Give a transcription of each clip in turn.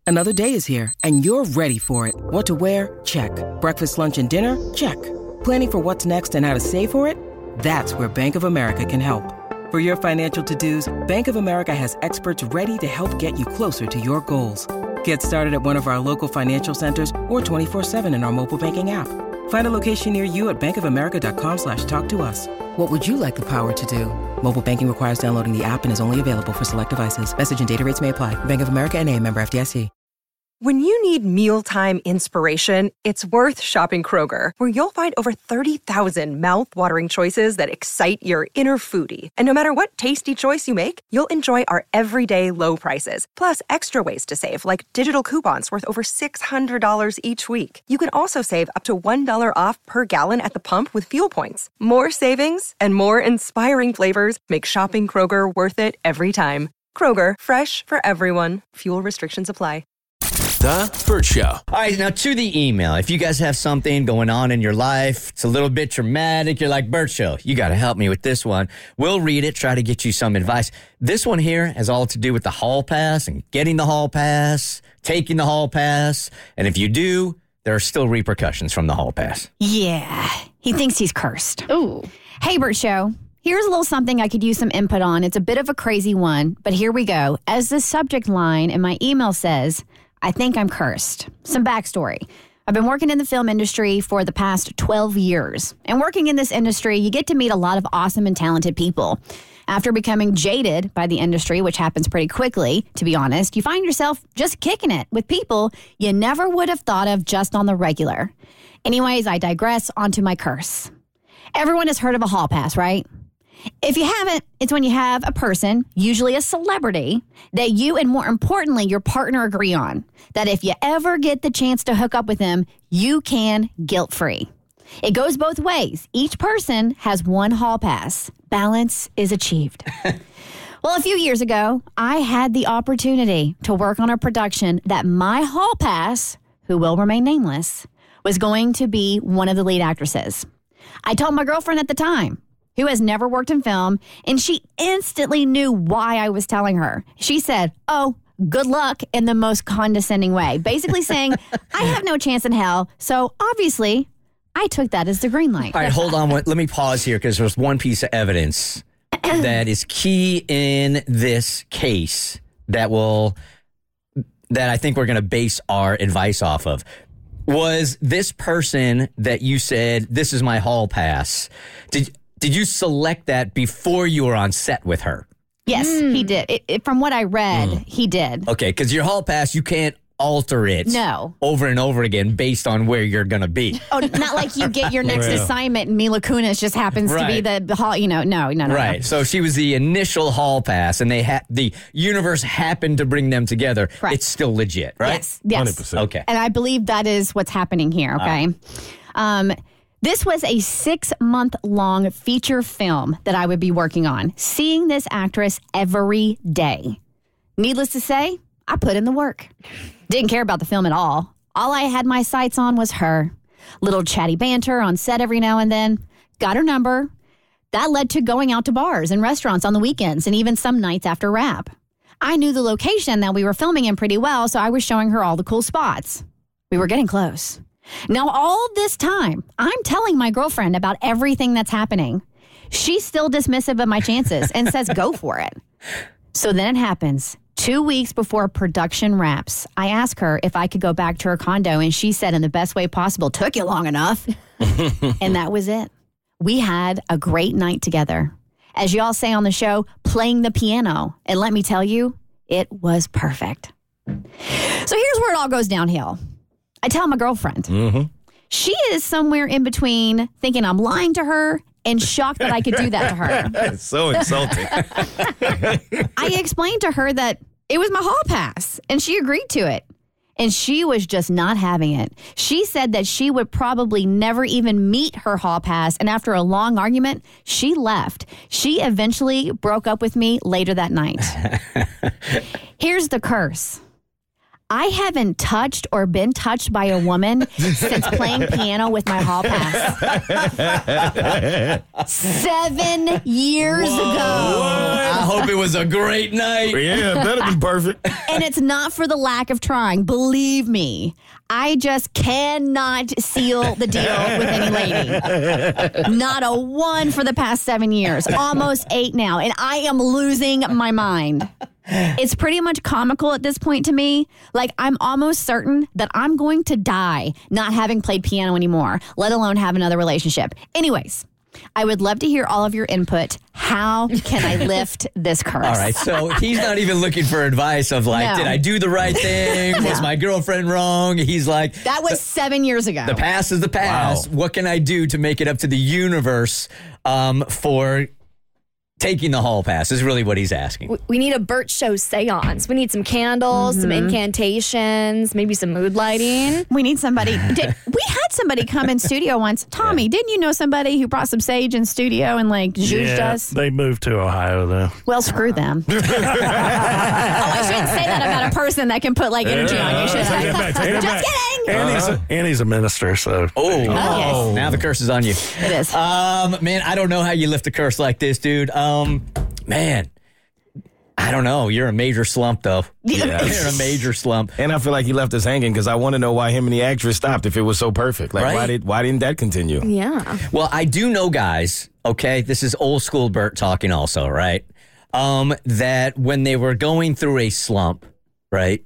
Another day is here, and you're ready for it. What to wear? Check. Breakfast, lunch, and dinner? Check. Planning for what's next and how to save for it? That's where Bank of America can help. For your financial to-dos, Bank of America has experts ready to help get you closer to your goals. Get started at one of our local financial centers or 24/7 in our mobile banking app. Find a location near you at bankofamerica.com/talktous. What would you like the power to do? Mobile banking requires downloading the app and is only available for select devices. Message and data rates may apply. Bank of America N.A., member FDIC. When you need mealtime inspiration, it's worth shopping Kroger, where you'll find over 30,000 mouth-watering choices that excite your inner foodie. And no matter what tasty choice you make, you'll enjoy our everyday low prices, plus extra ways to save, like digital coupons worth over $600 each week. You can also save up to $1 off per gallon at the pump with fuel points. More savings and more inspiring flavors make shopping Kroger worth it every time. Kroger, fresh for everyone. Fuel restrictions apply. The Burt Show. All right, now to the email. If you guys have something going on in your life, it's a little bit traumatic, you're like, Burt Show, you got to help me with this one. We'll read it, try to get you some advice. This one here has all to do with the hall pass and getting the hall pass, taking the hall pass. And if you do, there are still repercussions from the hall pass. Yeah, he thinks he's cursed. Ooh. Hey, Burt Show. Here's a little something I could use some input on. It's a bit of a crazy one, but here we go. As the subject line in my email says, I think I'm cursed. Some backstory. I've been working in the film industry for the past 12 years. And working in this industry, you get to meet a lot of awesome and talented people. After becoming jaded by the industry, which happens pretty quickly, to be honest, you find yourself just kicking it with people you never would have thought of just on the regular. Anyways, I digress onto my curse. Everyone has heard of a hall pass, right? If you haven't, it's when you have a person, usually a celebrity, that you and more importantly, your partner agree on. That if you ever get the chance to hook up with them, you can guilt-free. It goes both ways. Each person has one hall pass. Balance is achieved. Well, a few years ago, I had the opportunity to work on a production that my hall pass, who will remain nameless, was going to be one of the lead actresses. I told my girlfriend at the time, who has never worked in film, and she instantly knew why I was telling her. She said, oh, good luck, in the most condescending way, basically saying, I have no chance in hell, so obviously I took that as the green light. All right, hold on. Let me pause here because there's one piece of evidence that is key in this case that I think we're going to base our advice off of. Was this person that you said, this is my hall pass, did you select that before you were on set with her? Yes, he did. From what I read, he did. Okay, because your hall pass, you can't alter it over and over again based on where you're going to be. Oh, not like you get your next assignment and Mila Kunis just happens to be the hall, no. Right, so she was the initial hall pass and the universe happened to bring them together. Correct. It's still legit, right? Yes. 100%. Okay. And I believe that is what's happening here, okay? This was a 6-month-long feature film that I would be working on, seeing this actress every day. Needless to say, I put in the work. Didn't care about the film at all. All I had my sights on was her. Little chatty banter on set every now and then. Got her number. That led to going out to bars and restaurants on the weekends and even some nights after wrap. I knew the location that we were filming in pretty well, so I was showing her all the cool spots. We were getting close. Now, all this time, I'm telling my girlfriend about everything that's happening. She's still dismissive of my chances and says, go for it. So then it happens. 2 weeks before production wraps, I ask her if I could go back to her condo, and she said in the best way possible, took you long enough. And that was it. We had a great night together. As y'all say on the show, playing the piano. And let me tell you, it was perfect. So here's where it all goes downhill. I tell my girlfriend. Mm-hmm. She is somewhere in between thinking I'm lying to her and shocked that I could do that to her. That's so insulting. I explained to her that it was my hall pass, and she agreed to it. And she was just not having it. She said that she would probably never even meet her hall pass, and after a long argument, she left. She eventually broke up with me later that night. Here's the curse. I haven't touched or been touched by a woman since playing piano with my hall pass. 7 years ago. I hope it was a great night. Yeah, it better be perfect. And it's not for the lack of trying. Believe me, I just cannot seal the deal with any lady. Not a one for the past 7 years. Almost 8 now. And I am losing my mind. It's pretty much comical at this point to me. Like, I'm almost certain that I'm going to die not having played piano anymore, let alone have another relationship. Anyways, I would love to hear all of your input. How can I lift this curse? All right, so he's not even looking for advice of like, No. did I do the right thing? Was my girlfriend wrong? He's like, That was 7 years ago. the past is the past. Wow. What can I do to make it up to the universe for taking the hall pass is really what he's asking. We need a Burt Show seance. We need some candles, some incantations, maybe some mood lighting. We need somebody. We had somebody come in studio once. Tommy, didn't you know somebody who brought some sage in studio and like zhuzhed us? They moved to Ohio, though. Well, screw them. I shouldn't say that about a person that can put like energy on you, should Take it I? back, take it Just back. kidding. And he's a minister, so. Oh, now the curse is on you. It is. Man, I don't know how you lift a curse like this, dude. Man, I don't know. You're a major slump, though. Yes. You're a major slump. And I feel like he left us hanging because I want to know why him and the actress stopped if it was so perfect. Like, Right. why didn't that continue? Yeah. Well, I do know, guys, okay, this is old school Bert talking also, right? That when they were going through a slump, right,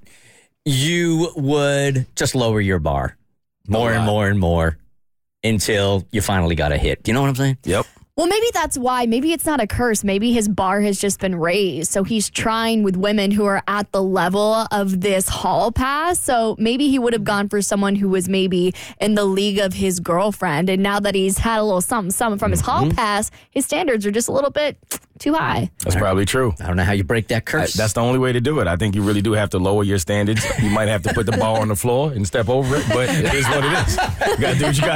you would just lower your bar more and more and more until you finally got a hit. Do you know what I'm saying? Yep. Well, maybe that's why. Maybe it's not a curse. Maybe his bar has just been raised. So he's trying with women who are at the level of this hall pass. So maybe he would have gone for someone who was maybe in the league of his girlfriend. And now that he's had a little something from his hall pass, his standards are just a little bit too high. That's probably true. I don't know how you break that curse. That's the only way to do it. I think you really do have to lower your standards. You might have to put the bar on the floor and step over it, but it is what it is. You got to do what you got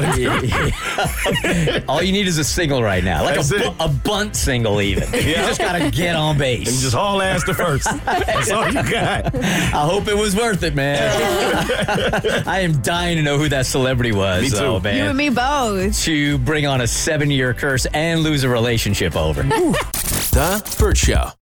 to do. All you need is a single right now, like That's it. a bunt single even. You just got to get on base. And just haul ass to first. That's all you got. I hope it was worth it, man. I am dying to know who that celebrity was. Me too. Oh, man. You and me both. To bring on a 7-year curse and lose a relationship over. The Burt Show.